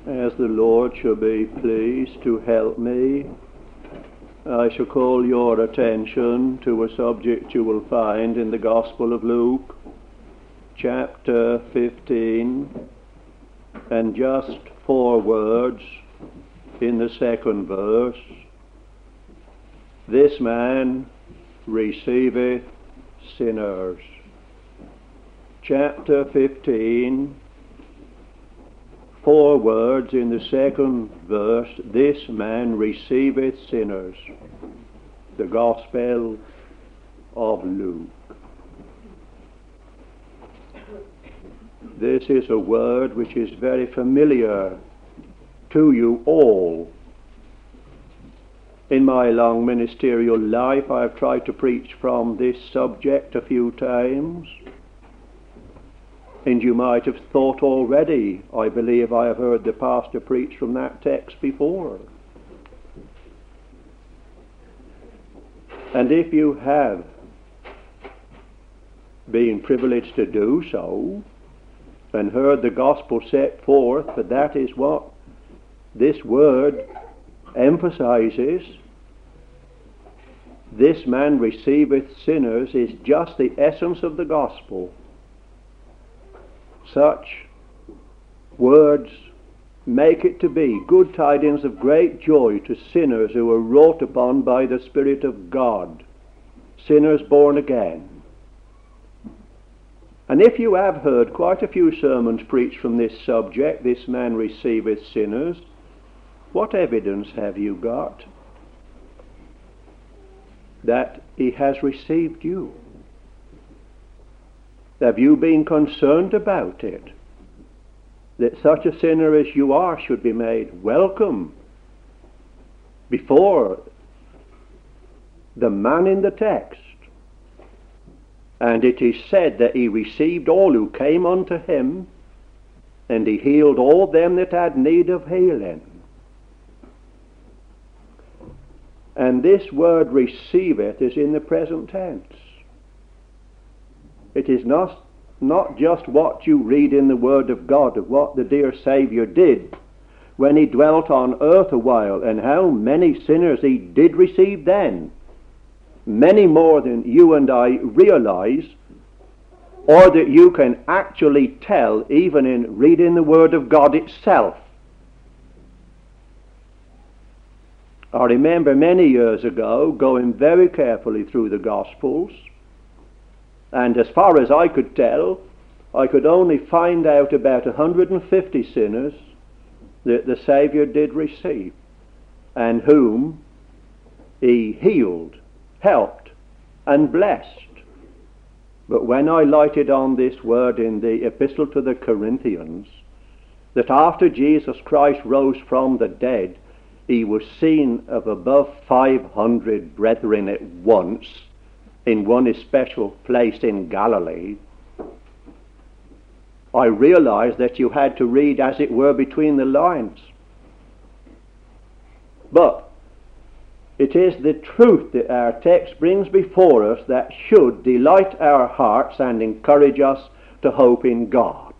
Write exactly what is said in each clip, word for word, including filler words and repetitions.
As the Lord shall be pleased to help me, I shall call your attention to a subject you will find in the Gospel of Luke, chapter fifteen, and just four words in the second verse. This man receiveth sinners. Chapter fifteen, four words in the second verse. This man receiveth sinners. The Gospel of Luke. This is a word which is very familiar to you all. In my long ministerial life, I have tried to preach from this subject a few times. And you might have thought already, I believe I have heard the pastor preach from that text before. And if you have been privileged to do so, and heard the gospel set forth, but that is what this word emphasizes. This man receiveth sinners is just the essence of the gospel. Such words make it to be good tidings of great joy to sinners who are wrought upon by the Spirit of God, sinners born again. And if you have heard quite a few sermons preached from this subject, this man receiveth sinners, what evidence have you got that he has received you? Have you been concerned about it? That such a sinner as you are should be made welcome before the man in the text. And it is said that he received all who came unto him, and he healed all them that had need of healing. And this word receiveth is in the present tense. It is not, not just what you read in the Word of God of what the dear Saviour did when he dwelt on earth a while, and how many sinners he did receive then. Many more than you and I realize, or that you can actually tell even in reading the Word of God itself. I remember many years ago going very carefully through the Gospels, and as far as I could tell, I could only find out about one hundred fifty sinners that the Saviour did receive, and whom he healed, helped, and blessed. But when I lighted on this word in the Epistle to the Corinthians, that after Jesus Christ rose from the dead, he was seen of above five hundred brethren at once, in one especial place in Galilee, I realized that you had to read, as it were, between the lines. But it is the truth that our text brings before us that should delight our hearts and encourage us to hope in God.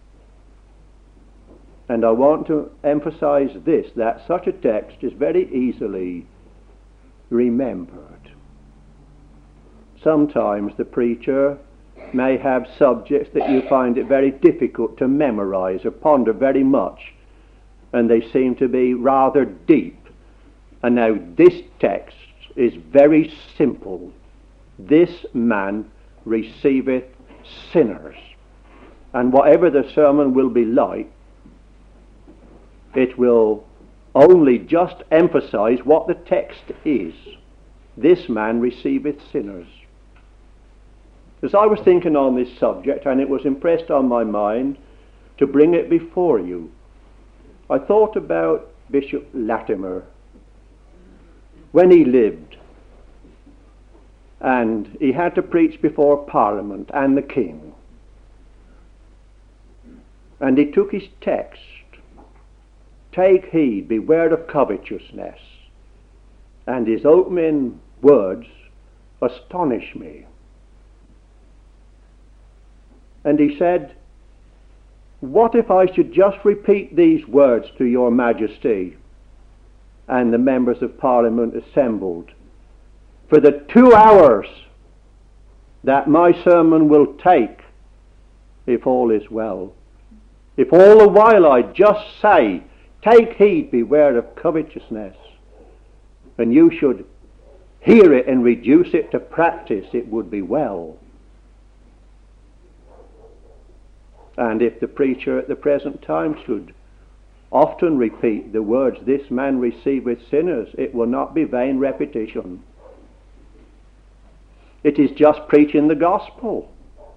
And I want to emphasize this, that such a text is very easily remembered. Sometimes the preacher may have subjects that you find it very difficult to memorize or ponder very much, and they seem to be rather deep. And now this text is very simple. This man receiveth sinners. And whatever the sermon will be like, it will only just emphasize what the text is. This man receiveth sinners. As I was thinking on this subject, and it was impressed on my mind to bring it before you, I thought about Bishop Latimer when he lived, and he had to preach before Parliament and the King, and he took his text, "Take heed, beware of covetousness," and his opening words astonish me. And he said, what if I should just repeat these words to your Majesty and the members of Parliament assembled for the two hours that my sermon will take, if all is well? If all the while I just say, take heed, beware of covetousness, and you should hear it and reduce it to practice, it would be well. And if the preacher at the present time should often repeat the words, this man receiveth sinners, it will not be vain repetition. It is just preaching the gospel.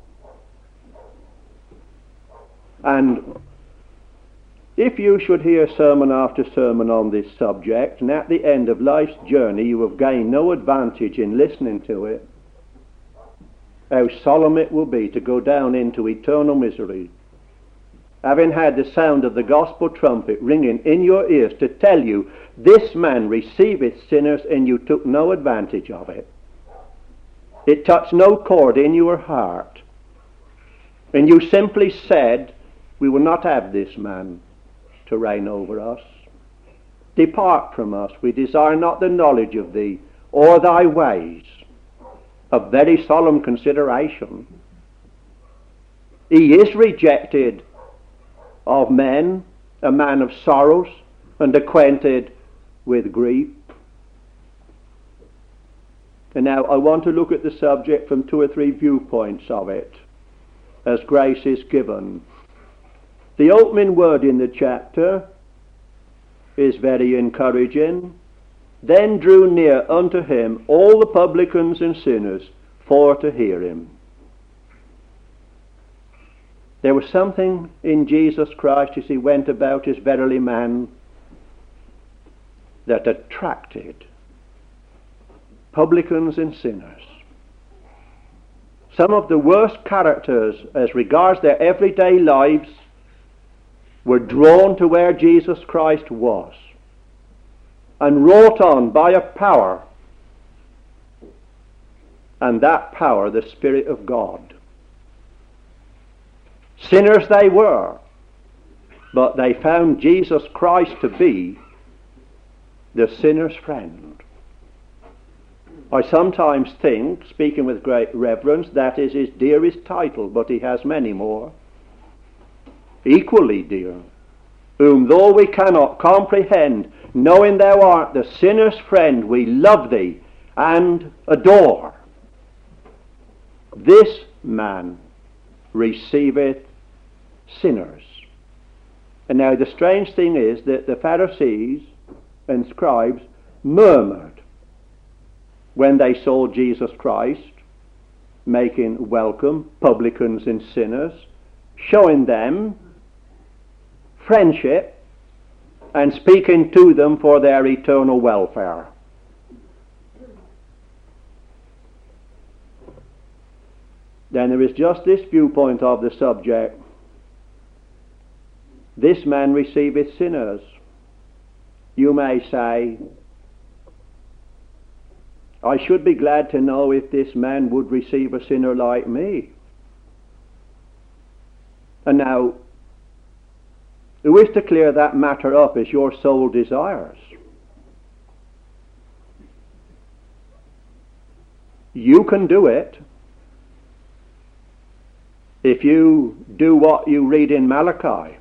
And if you should hear sermon after sermon on this subject, and at the end of life's journey you have gained no advantage in listening to it, how solemn it will be to go down into eternal misery, having had the sound of the gospel trumpet ringing in your ears to tell you, this man receiveth sinners, and you took no advantage of it. It touched no chord in your heart, and you simply said, we will not have this man to reign over us. Depart from us, we desire not the knowledge of thee or thy ways. A very solemn consideration. He is rejected of men, a man of sorrows and acquainted with grief. And now I want to look at the subject from two or three viewpoints of it, as grace is given. The opening word in the chapter is very encouraging. Then drew near unto him all the publicans and sinners for to hear him. There was something in Jesus Christ as he went about as verily man that attracted publicans and sinners. Some of the worst characters as regards their everyday lives were drawn to where Jesus Christ was and wrought on by a power, and that power the Spirit of God. Sinners they were, but they found Jesus Christ to be the sinner's friend. I sometimes think, speaking with great reverence, that is his dearest title, but he has many more, equally dear, whom though we cannot comprehend, knowing thou art the sinner's friend, we love thee and adore. This man receiveth sinners. And now the strange thing is that the Pharisees and scribes murmured when they saw Jesus Christ making welcome publicans and sinners, showing them friendship and speaking to them for their eternal welfare. Then there is just this viewpoint of the subject. This man receiveth sinners. You may say, I should be glad to know if this man would receive a sinner like me. And now, who is to clear that matter up as your soul desires? You can do it if you do what you read in Malachi.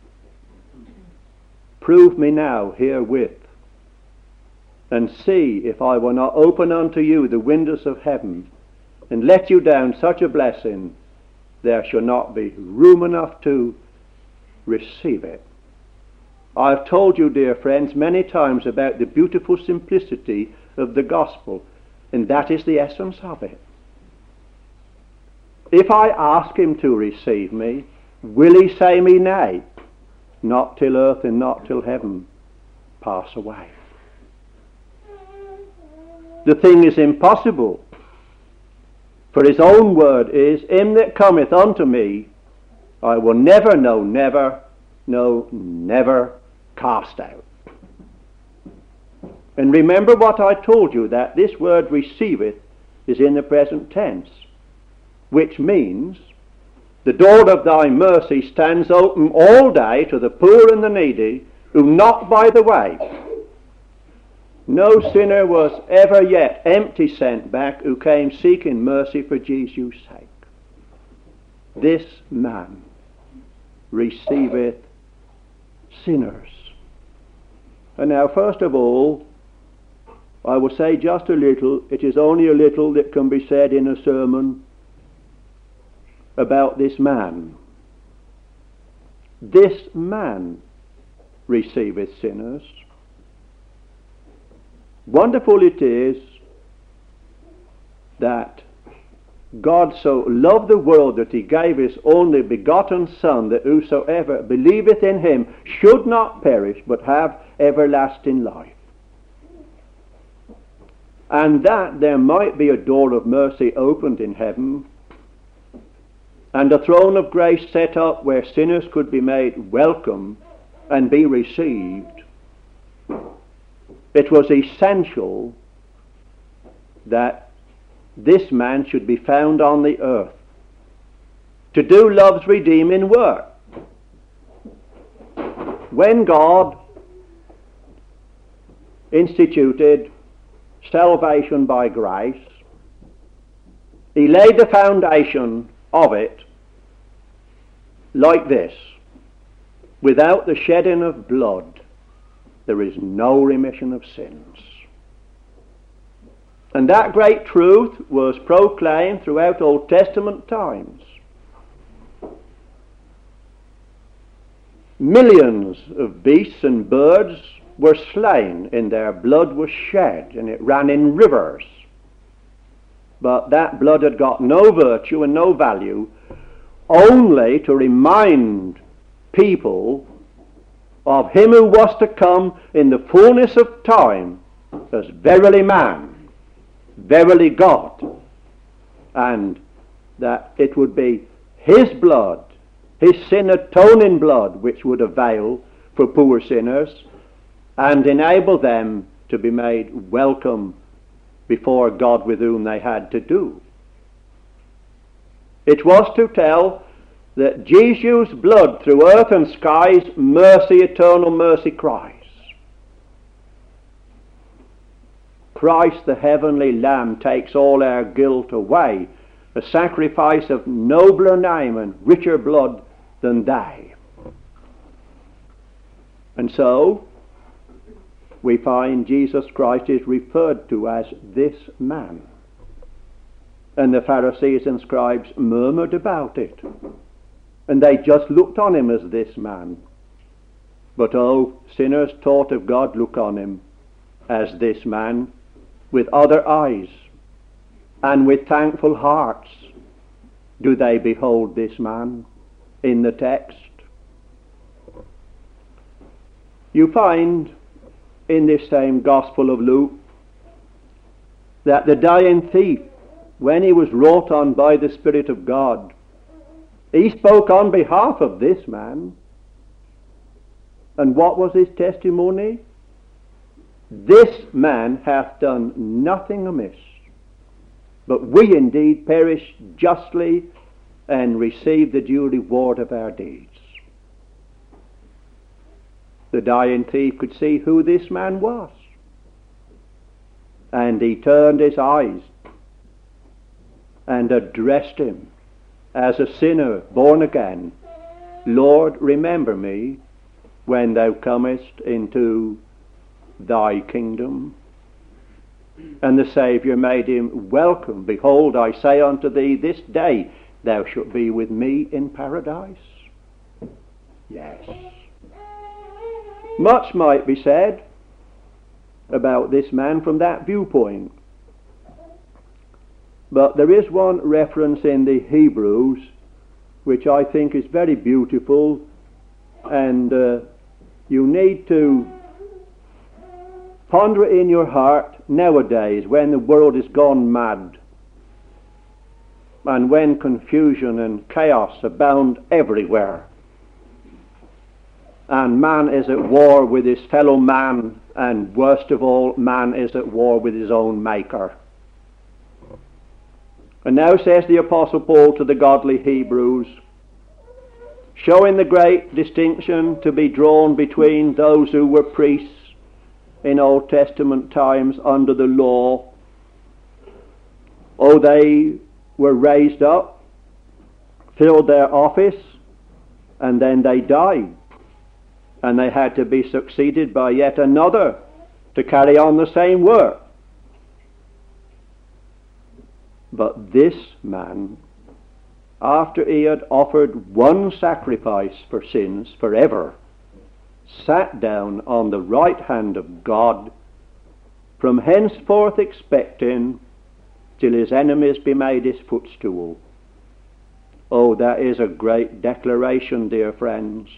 Prove me now herewith, and see if I will not open unto you the windows of heaven, and let you down such a blessing, there shall not be room enough to receive it. I have told you, dear friends, many times about the beautiful simplicity of the gospel, and that is the essence of it. If I ask him to receive me, will he say me nay? Not till earth and not till heaven pass away. The thing is impossible, for his own word is, him that cometh unto me, I will never, no, never, no, never cast out. And remember what I told you, that this word receiveth is in the present tense, which means The door of thy mercy stands open all day to the poor and the needy who knock by the way. No sinner was ever yet empty sent back who came seeking mercy for Jesus' sake. This man receiveth sinners. And now, first of all, I will say just a little. It is only a little that can be said in a sermon about this man. This man receiveth sinners. Wonderful it is that God so loved the world that he gave his only begotten Son, that whosoever believeth in him should not perish but have everlasting life. And that there might be a door of mercy opened in heaven, and a throne of grace set up where sinners could be made welcome and be received. It was essential that this man should be found on the earth to do love's redeeming work. When God instituted salvation by grace, he laid the foundation of it like this: without the shedding of blood there is no remission of sins. And that great truth was proclaimed throughout Old Testament times. Millions of beasts and birds were slain, and their blood was shed, and it ran in rivers. But that blood had got no virtue and no value, only to remind people of him who was to come in the fullness of time as verily man, verily God, and that it would be his blood, his sin atoning blood, which would avail for poor sinners and enable them to be made welcome before God with whom they had to do. It was to tell that Jesus' blood through earth and skies, mercy, eternal mercy cries. Christ the heavenly Lamb takes all our guilt away, a sacrifice of nobler name and richer blood than they. And so we find Jesus Christ is referred to as this man. And the Pharisees and scribes murmured about it, and they just looked on him as this man. But oh, sinners taught of God look on him as this man with other eyes, and with thankful hearts do they behold this man in the text. You find in this same Gospel of Luke that the dying thief, when he was wrought on by the Spirit of God, he spoke on behalf of this man. And what was his testimony? This man hath done nothing amiss, but we indeed perish justly and receive the due reward of our deeds. The dying thief could see who this man was, and he turned his eyes and addressed him as a sinner born again. Lord, remember me when thou comest into thy kingdom. And the Saviour made him welcome. Behold, I say unto thee, this day thou shalt be with me in paradise. Yes. Much might be said about this man from that viewpoint. But there is one reference in the Hebrews which I think is very beautiful, and uh, you need to ponder it in your heart nowadays when the world is gone mad and when confusion and chaos abound everywhere, and man is at war with his fellow man, and worst of all, man is at war with his own Maker. And now says the Apostle Paul to the godly Hebrews, showing the great distinction to be drawn between those who were priests in Old Testament times under the law. Oh, they were raised up, filled their office, and then they died. And they had to be succeeded by yet another to carry on the same work. But this man, after he had offered one sacrifice for sins forever, sat down on the right hand of God, from henceforth expecting till his enemies be made his footstool. Oh, that is a great declaration, dear friends.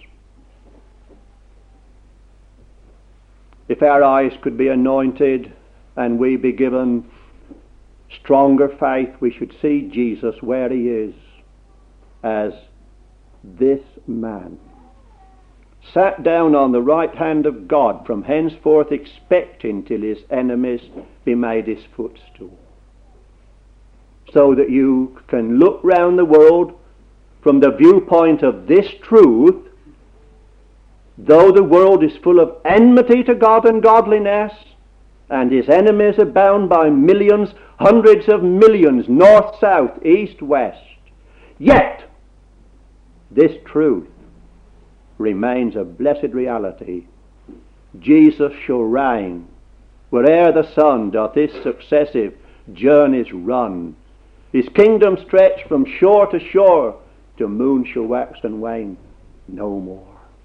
If our eyes could be anointed and we be given stronger faith, we should see Jesus where he is, as this man sat down on the right hand of God, from henceforth expecting till his enemies be made his footstool. So that you can look round the world from the viewpoint of this truth. Though the world is full of enmity to God and godliness, and his enemies abound by millions, hundreds of millions, north, south, east, west, yet this truth remains a blessed reality. Jesus shall reign where'er the sun doth his successive journeys run. His kingdom stretch from shore to shore, till moon shall wax and wane no more.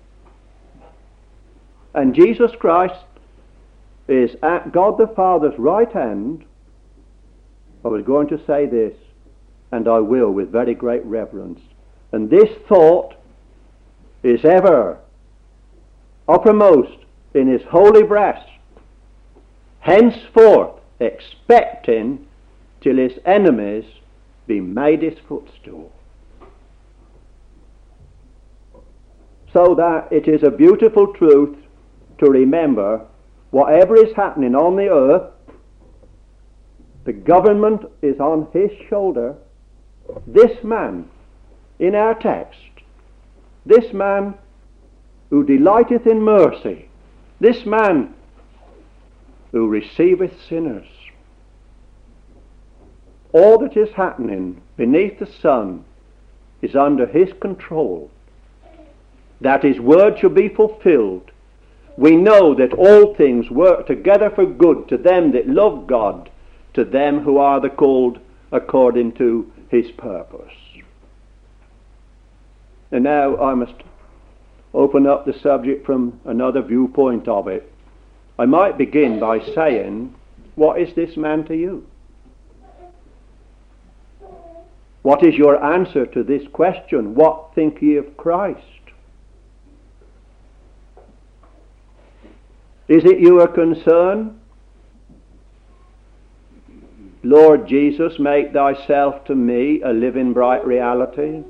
And Jesus Christ is at God the Father's right hand. I was going to say this, and I will with very great reverence. And this thought is ever uppermost in his holy breast, henceforth expecting till his enemies be made his footstool. So that it is a beautiful truth to remember, whatever is happening on the earth, the government is on his shoulder. This man in our text, this man who delighteth in mercy, this man who receiveth sinners, all that is happening beneath the sun is under his control. That his word shall be fulfilled. We know that all things work together for good to them that love God, to them who are the called according to his purpose. And now I must open up the subject from another viewpoint of it. I might begin by saying, what is this man to you? What is your answer to this question? What think ye of Christ? Is it your concern? Lord Jesus, make thyself to me a living bright reality.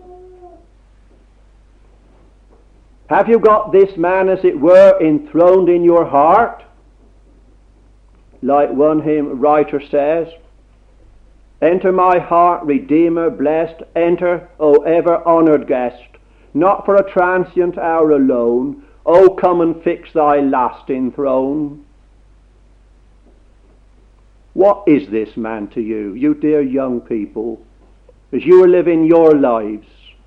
Have you got this man, as it were, enthroned in your heart? Like one hymn writer says, enter my heart, Redeemer blessed, enter, O ever honoured guest, not for a transient hour alone, O come and fix thy lasting throne. What is this man to you, you dear young people, as you are living your lives?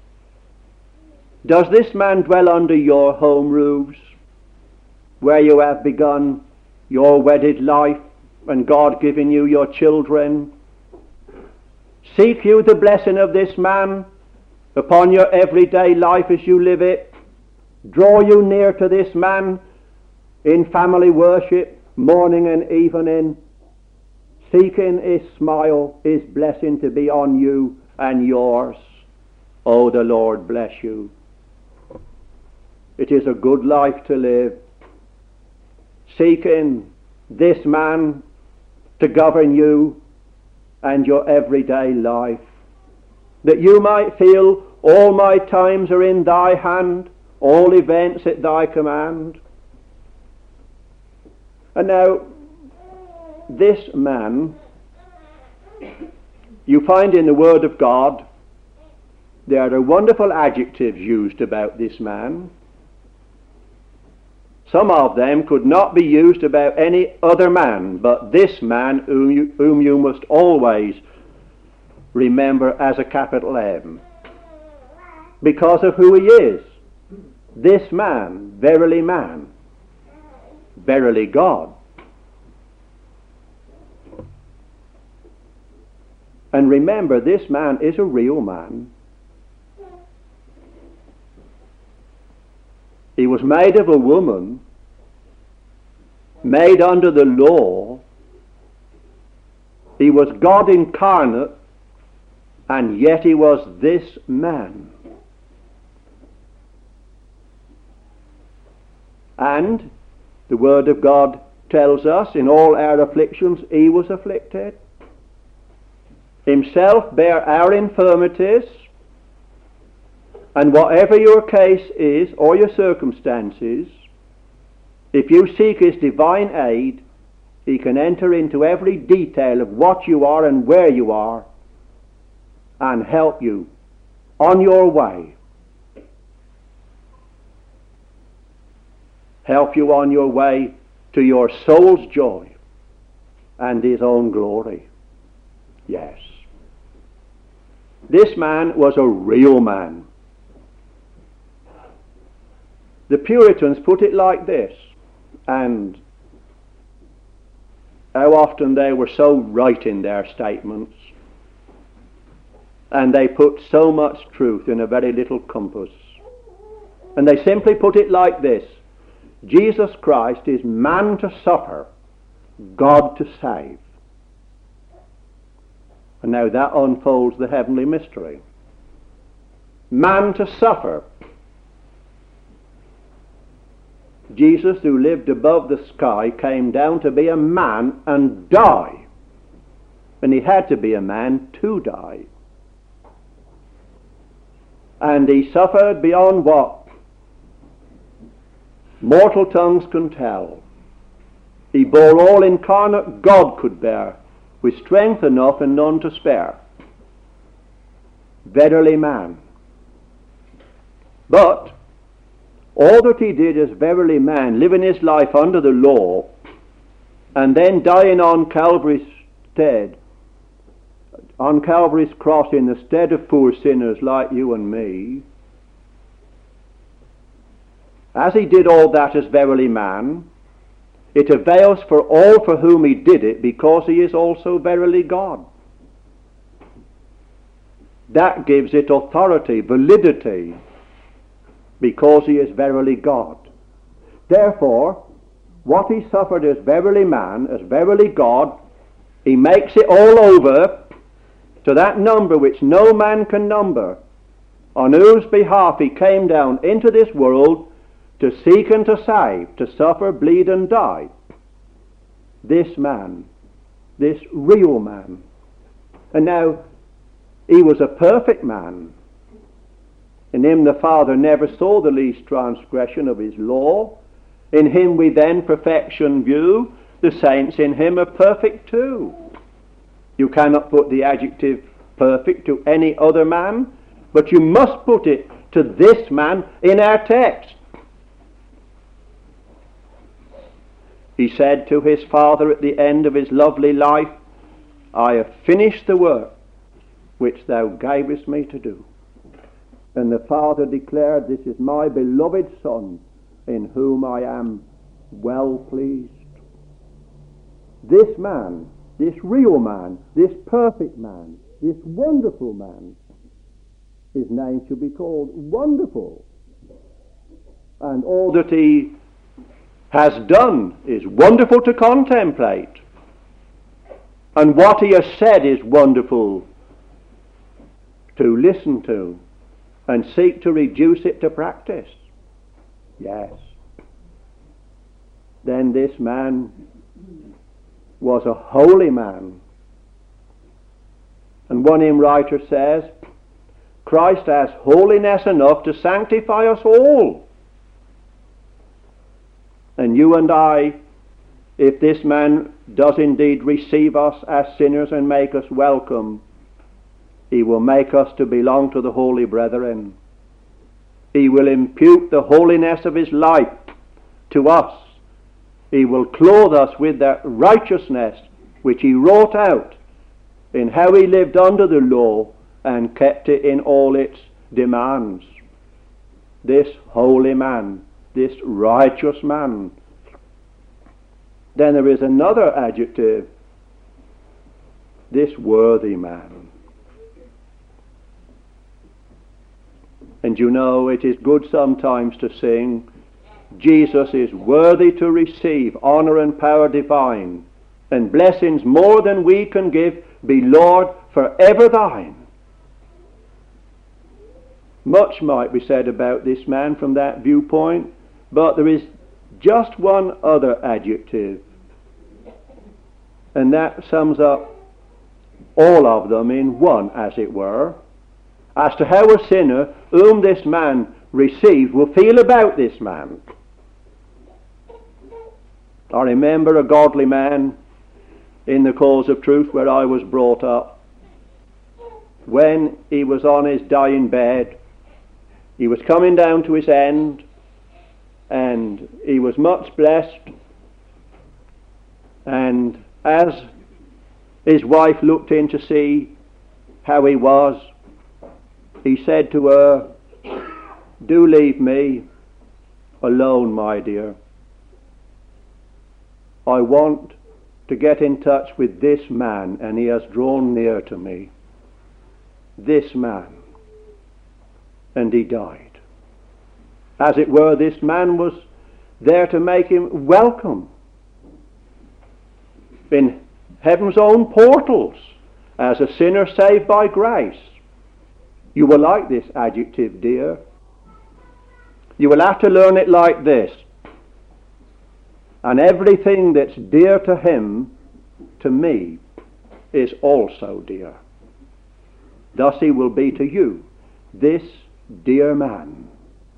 Does this man dwell under your home roofs, where you have begun your wedded life and God giving you your children? Seek you the blessing of this man upon your everyday life as you live it? Draw you near to this man in family worship, morning and evening, seeking his smile, his blessing to be on you and yours. Oh, the Lord bless you. It is a good life to live, seeking this man to govern you and your everyday life, that you might feel all my times are in thy hand, all events at thy command. And now, this man, you find in the Word of God there are wonderful adjectives used about this man. Some of them could not be used about any other man, but this man whom you, whom you must always remember as a capital M, because of who he is. This man, verily man, verily God. And remember, this man is a real man. He was made of a woman, made under the law. He was God incarnate, and yet he was this man. And the Word of God tells us, in all our afflictions he was afflicted. Himself bare our infirmities. And whatever your case is, or your circumstances, if you seek his divine aid, he can enter into every detail of what you are and where you are, and help you on your way. Help you on your way to your soul's joy and his own glory. Yes. This man was a real man. The Puritans put it like this, and how often they were so right in their statements, and they put so much truth in a very little compass. And they simply put it like this: Jesus Christ is man to suffer, God to save. And now that unfolds the heavenly mystery. Man to suffer. Jesus, who lived above the sky, came down to be a man and die. And he had to be a man to die. And he suffered beyond what mortal tongues can tell. He bore all incarnate God could bear, with strength enough and none to spare. Verily man. But all that he did as verily man, living his life under the law, and then dying on Calvary's stead, on Calvary's cross in the stead of poor sinners like you and me, as he did all that as verily man, it avails for all for whom he did it, because he is also verily God. That gives it authority, validity, because he is verily God. Therefore, what he suffered as verily man, as verily God, he makes it all over to that number which no man can number, on whose behalf he came down into this world to seek and to save, to suffer, bleed and die. This man, this real man. And now, he was a perfect man. In him the Father never saw the least transgression of his law. In him we then perfection view. The saints in him are perfect too. You cannot put the adjective perfect to any other man, but you must put it to this man in our text. He said to his Father at the end of his lovely life, I have finished the work which thou gavest me to do. And the Father declared, this is my beloved Son, in whom I am well pleased. This man, this real man, this perfect man, this wonderful man, his name should be called Wonderful. And all that he has done is wonderful to contemplate. And what he has said is wonderful to listen to and seek to reduce it to practice. Yes. Then this man was a holy man. And one hymn writer says, Christ has holiness enough to sanctify us all. And you and I, if this man does indeed receive us as sinners and make us welcome, He will make us to belong to the holy brethren. He will impute the holiness of his life to us. He will clothe us with that righteousness which he wrote out in how he lived under the law and kept it in all its demands. This holy man, this righteous man. Then there is another adjective, this worthy man. And you know, it is good sometimes to sing, Jesus is worthy to receive honor and power divine, and blessings more than we can give, be Lord forever thine. Much might be said about this man from that viewpoint, but there is just one other adjective, and that sums up all of them in one, as it were, as to how a sinner whom this man receives will feel about this man. I remember a godly man in the cause of truth where I was brought up. When he was on his dying bed, he was coming down to his end, and he was much blessed. And as his wife looked in to see how he was, he said to her, "Do leave me alone, my dear. I want to get in touch with this man, and he has drawn near to me. This man." And he died. As it were, this man was there to make him welcome in heaven's own portals as a sinner saved by grace. You will like this adjective, dear. You will have to learn it like this. And everything that's dear to him, to me, is also dear. Thus he will be to you, this dear man.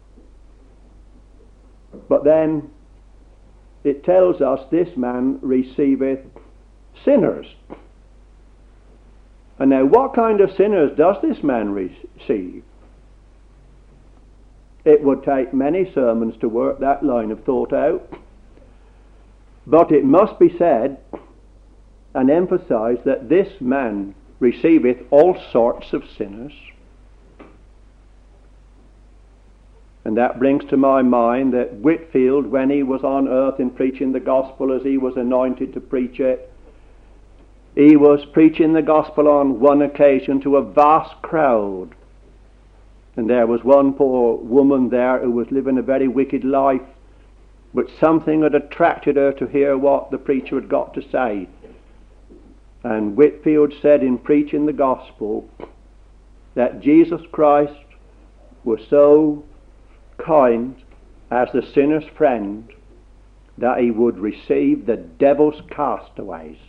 But then it tells us this man receiveth sinners. And now what kind of sinners does this man receive? It would take many sermons to work that line of thought out. But it must be said and emphasized that this man receiveth all sorts of sinners. And that brings to my mind that Whitefield, when he was on earth in preaching the gospel as he was anointed to preach it, he was preaching the gospel on one occasion to a vast crowd. And there was one poor woman there who was living a very wicked life, but something had attracted her to hear what the preacher had got to say. And Whitefield said in preaching the gospel that Jesus Christ was so kind as the sinner's friend that he would receive the devil's castaways.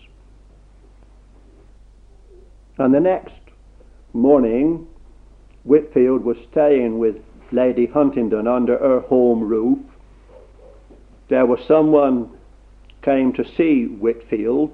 And the next morning, Whitefield was staying with Lady Huntingdon under her home roof. There was someone came to see Whitefield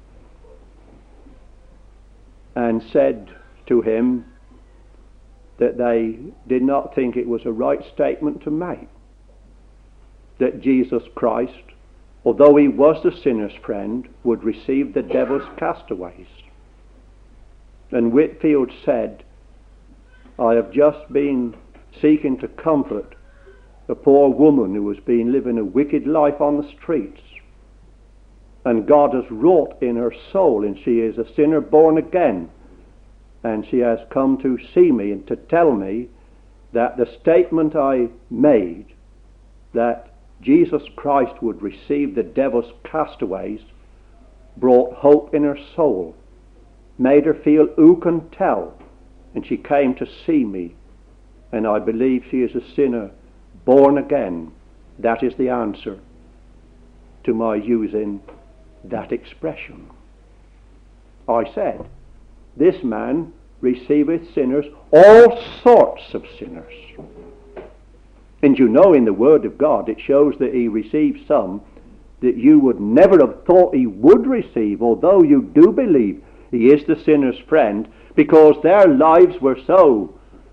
and said to him that they did not think it was a right statement to make, that Jesus Christ, although he was the sinner's friend, would receive the devil's castaways. And Whitefield said, "I have just been seeking to comfort a poor woman who has been living a wicked life on the streets, and God has wrought in her soul, and she is a sinner born again, and she has come to see me and to tell me that the statement I made, that Jesus Christ would receive the devil's castaways, brought hope in her soul, made her feel who can tell, and she came to see me, and I believe she is a sinner born again." That is the answer to my using that expression. I said, this man receiveth sinners, all sorts of sinners. And you know, in the Word of God it shows that he receives some that you would never have thought he would receive, although you do believe he is the sinner's friend. because their lives were so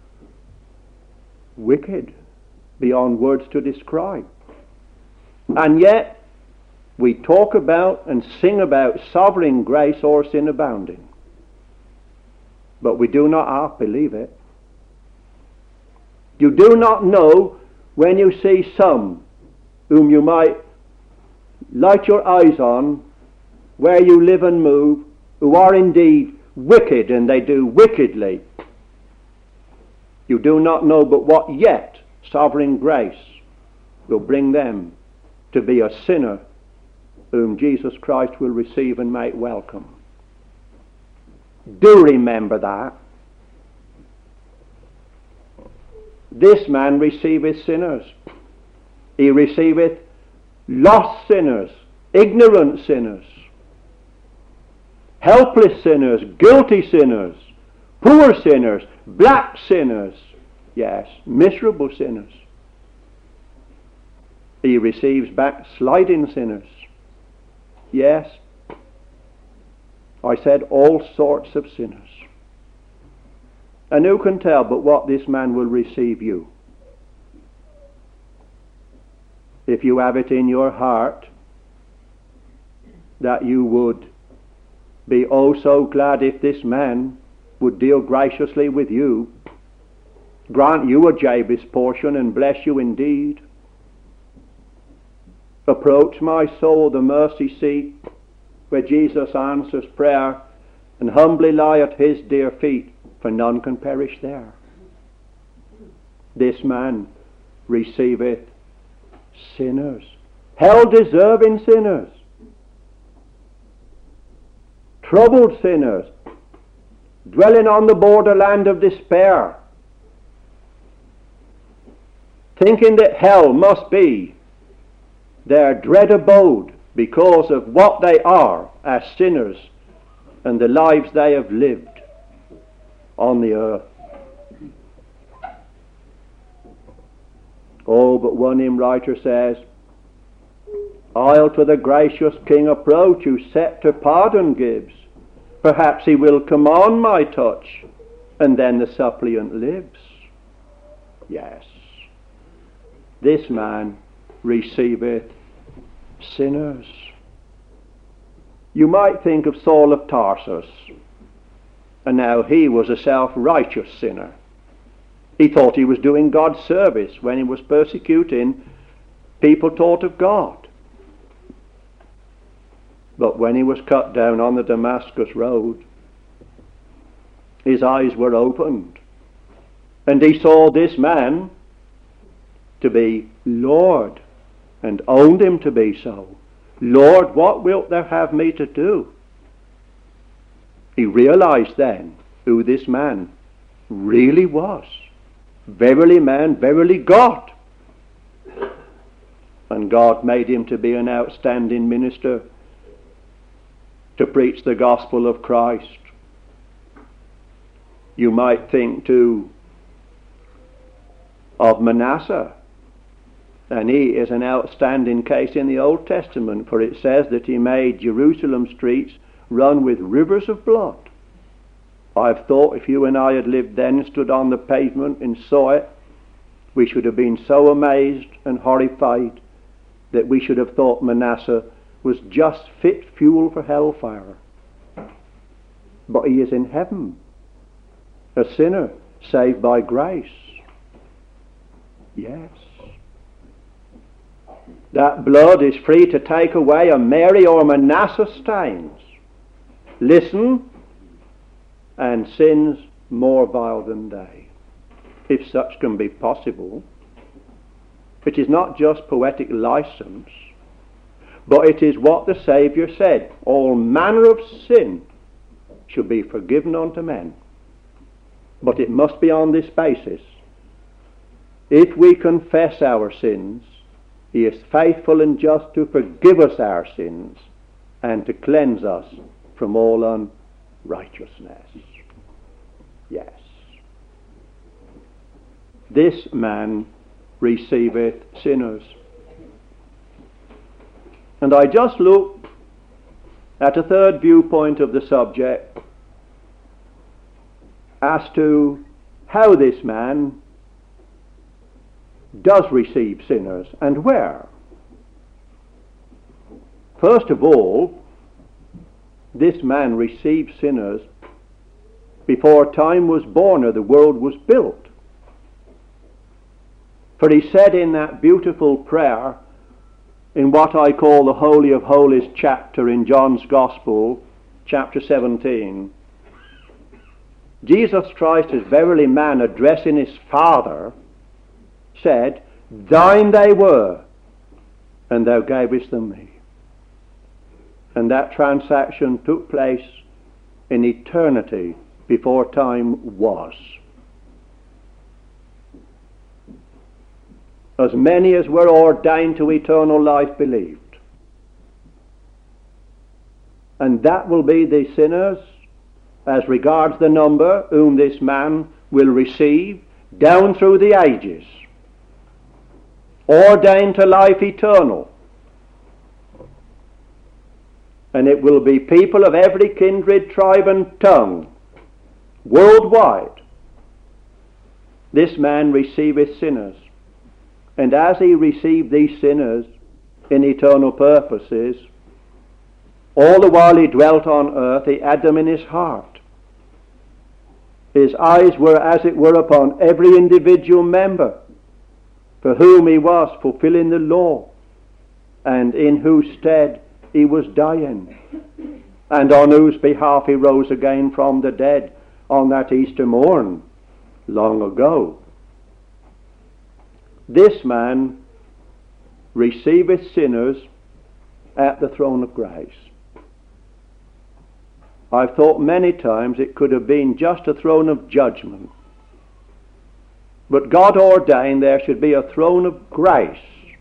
wicked beyond words to describe. And yet we talk about and sing about sovereign grace or sin abounding, but we do not half believe it. You do not know when you see some whom you might light your eyes on, where you live and move, who are indeed wicked, and they do wickedly. You do not know but what yet sovereign grace will bring them to be a sinner whom Jesus Christ will receive and make welcome. Do remember that. This man receiveth sinners. He receiveth lost sinners, ignorant sinners, helpless sinners, guilty sinners, poor sinners, black sinners, yes, miserable sinners. He receives backsliding sinners. Yes, I said all sorts of sinners. And who can tell but what this man will receive you? If you have it in your heart that you would be oh so glad if this man would deal graciously with you, grant you a Jabez portion and bless you indeed. Approach, my soul, the mercy seat where Jesus answers prayer, and humbly lie at his dear feet, for none can perish there. This man receiveth sinners, hell-deserving sinners, troubled sinners, dwelling on the borderland of despair, thinking that hell must be their dread abode because of what they are as sinners and the lives they have lived on the earth. Oh, but one hymn writer says, I'll to the gracious King approach, who sceptre pardon gives. Perhaps he will command my touch, and then the suppliant lives. Yes, this man receiveth sinners. You might think of Saul of Tarsus, and now he was a self-righteous sinner. He thought he was doing God's service when he was persecuting people taught of God. But when he was cut down on the Damascus road, his eyes were opened, and he saw this man to be Lord, and owned him to be so. Lord, what wilt thou have me to do? He realized then who this man really was. Verily man, verily God. And God made him to be an outstanding minister to preach the gospel of Christ. You might think too of Manasseh, and he is an outstanding case in the Old Testament, for it says that he made Jerusalem streets run with rivers of blood. I've thought if you and I had lived then and stood on the pavement and saw it, we should have been so amazed and horrified that we should have thought Manasseh was just fit fuel for hellfire. But he is in heaven, a sinner saved by grace. Yes. That blood is free to take away a Mary or Manasseh stains. Listen, and sins more vile than they, if such can be possible. It is not just poetic license, but it is what the Saviour said, all manner of sin shall be forgiven unto men. But it must be on this basis. If we confess our sins, he is faithful and just to forgive us our sins and to cleanse us from all unrighteousness. Yes. This man receiveth sinners. And I just look at a third viewpoint of the subject, as to how this man does receive sinners and where. First of all, this man received sinners before time was born or the world was built. For he said in that beautiful prayer, in what I call the Holy of Holies chapter in John's Gospel, chapter seventeen, Jesus Christ, as verily man, addressing his Father, said, Thine they were, and thou gavest them me. And that transaction took place in eternity before time was. As many as were ordained to eternal life believed. And that will be the sinners, as regards the number, whom this man will receive down through the ages, ordained to life eternal. And it will be people of every kindred, tribe and tongue, worldwide. This man receiveth sinners. And as he received these sinners in eternal purposes, all the while he dwelt on earth, he had them in his heart. His eyes were, as it were, upon every individual member for whom he was fulfilling the law, and in whose stead he was dying, and on whose behalf he rose again from the dead on that Easter morn long ago. This man receiveth sinners at the throne of grace. I've thought many times it could have been just a throne of judgment. But God ordained there should be a throne of grace,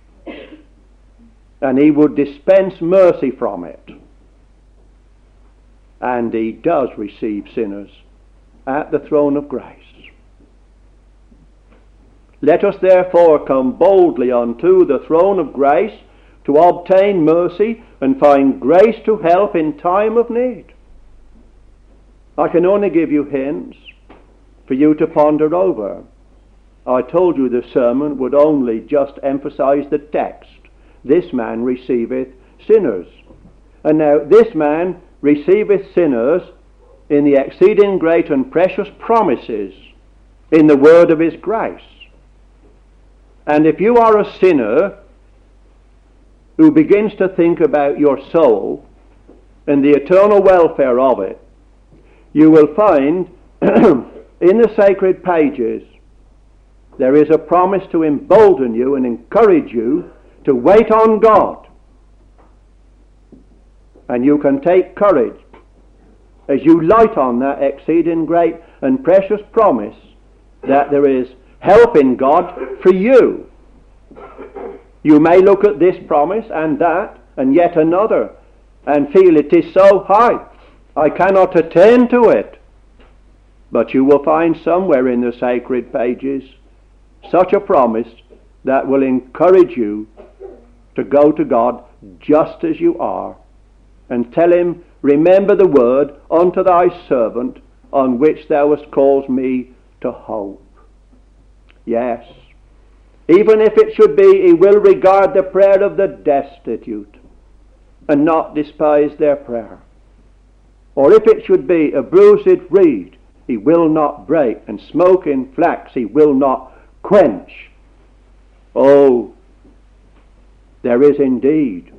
and he would dispense mercy from it. And he does receive sinners at the throne of grace. Let us therefore come boldly unto the throne of grace to obtain mercy and find grace to help in time of need. I can only give you hints for you to ponder over. I told you the sermon would only just emphasize the text. This man receiveth sinners. And now this man receiveth sinners in the exceeding great and precious promises in the word of his grace. And if you are a sinner who begins to think about your soul and the eternal welfare of it, you will find in the sacred pages there is a promise to embolden you and encourage you to wait on God. And you can take courage as you light on that exceeding great and precious promise that there is help in God for you. You may look at this promise and that and yet another and feel it is so high, I cannot attain to it. But you will find somewhere in the sacred pages such a promise that will encourage you to go to God just as you are and tell him, remember the word unto thy servant on which thou hast caused me to hope. Yes, even if it should be, he will regard the prayer of the destitute and not despise their prayer. Or if it should be a bruised reed, he will not break, and smoking flax he will not quench. Oh, there is indeed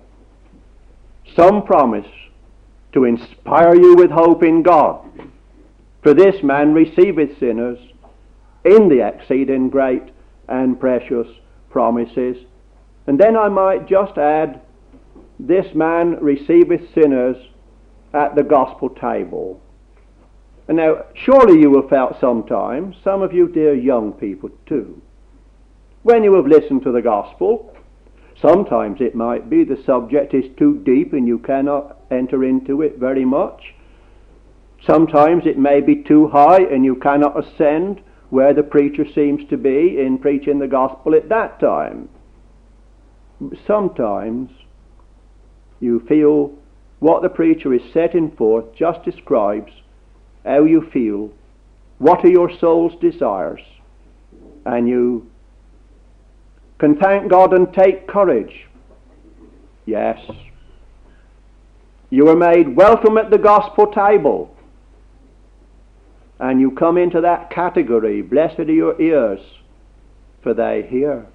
some promise to inspire you with hope in God. For this man receiveth sinners in the exceeding great and precious promises. And then I might just add, this man receiveth sinners at the gospel table. And now, surely you have felt sometimes, some of you dear young people too, when you have listened to the gospel, sometimes it might be the subject is too deep and you cannot enter into it very much. Sometimes it may be too high and you cannot ascend where the preacher seems to be in preaching the gospel at that time. Sometimes you feel what the preacher is setting forth just describes how you feel what are your soul's desires? And you can thank God and take courage. Yes. You are made welcome at the gospel table. And you come into that category. Blessed are your ears, for they hear.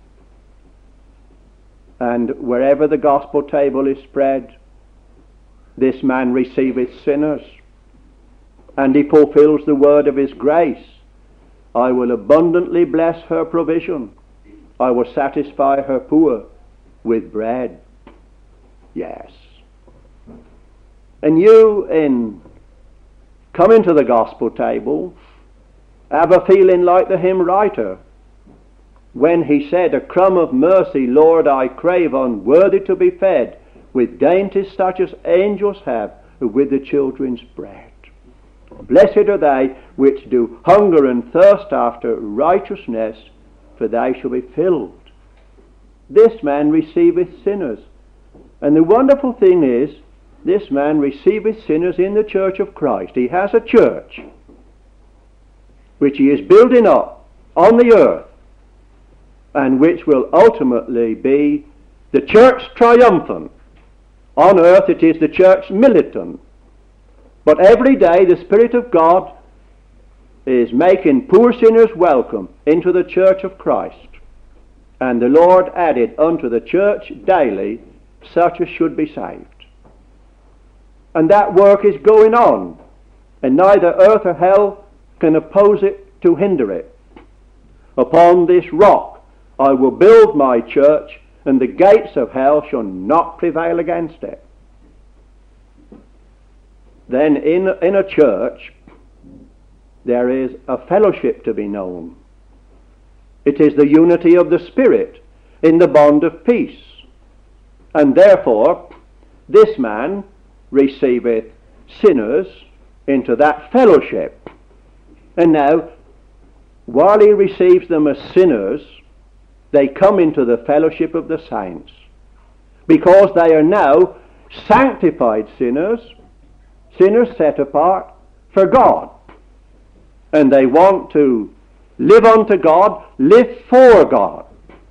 And wherever the gospel table is spread, this man receiveth sinners, and he fulfills the word of his grace. I will abundantly bless her provision. I will satisfy her poor with bread. Yes. And you, in coming to the gospel table, have a feeling like the hymn writer when he said, a crumb of mercy, Lord, I crave, unworthy to be fed with dainties such as angels have with the children's bread. Blessed are they which do hunger and thirst after righteousness, for they shall be filled. This man receiveth sinners. And the wonderful thing is, this man receiveth sinners in the church of Christ. He has a church which he is building up on the earth, and which will ultimately be the church triumphant. On earth it is the church militant. But every day the Spirit of God is making poor sinners welcome into the church of Christ. And the Lord added unto the church daily such as should be saved. And that work is going on, and neither earth or hell can oppose it to hinder it. Upon this rock I will build my church, and the gates of hell shall not prevail against it. Then in, in a church there is a fellowship to be known. It is the unity of the Spirit in the bond of peace. And therefore this man receiveth sinners into that fellowship. And now, while he receives them as sinners, they come into the fellowship of the saints, because they are now sanctified sinners, sinners set apart for God. And they want to live unto God, live for God.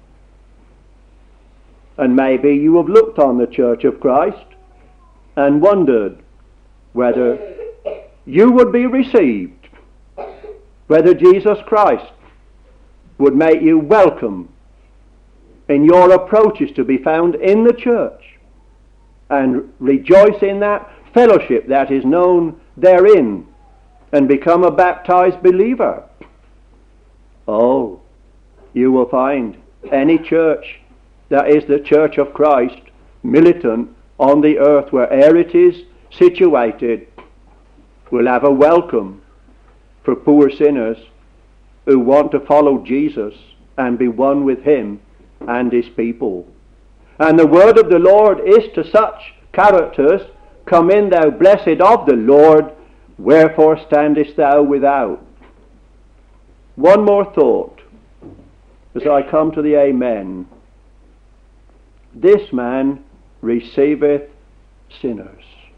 And maybe you have looked on the Church of Christ and wondered whether you would be received, whether Jesus Christ would make you welcome in your approaches to be found in the church, and rejoice in that fellowship that is known therein, and become a baptized believer. Oh, you will find any church that is the Church of Christ militant on the earth, where'er it is situated, will have a welcome for poor sinners who want to follow Jesus and be one with him and his people. And the word of the Lord is to such characters, come in, thou blessed of the Lord, wherefore standest thou without? One more thought as I come to the amen. This man receiveth sinners.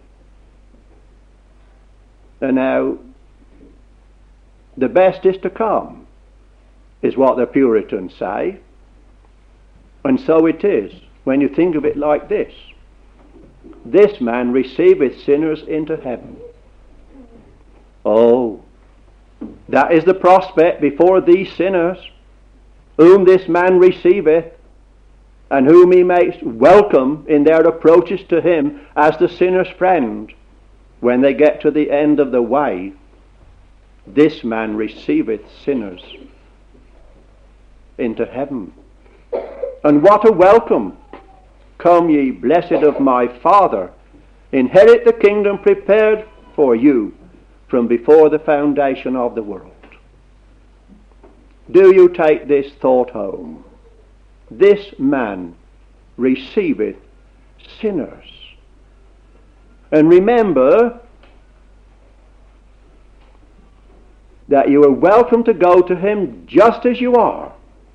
And now, the best is to come, is what the Puritans say. And so it is, when you think of it like this. This man receiveth sinners into heaven. Oh, that is the prospect before these sinners, whom this man receiveth, and whom he makes welcome in their approaches to him as the sinner's friend. When they get to the end of the way, this man receiveth sinners into heaven. And what a welcome! Come ye, blessed of my Father, inherit the kingdom prepared for you from before the foundation of the world. Do you take this thought home? This man receiveth sinners. And remember that you are welcome to go to him just as you are.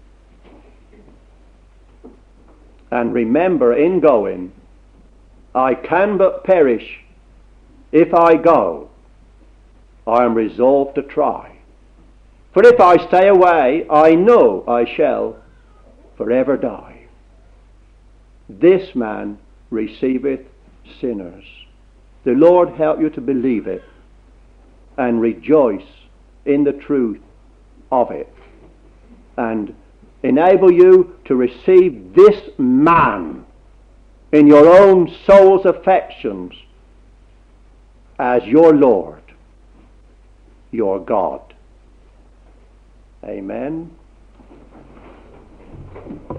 And remember, in going, I can but perish if I go. I am resolved to try. For if I stay away, I know I shall forever die. This man receiveth sinners. The Lord help you to believe it and rejoice in the truth of it, and enable you to receive this man in your own soul's affections as your Lord, your God. Amen.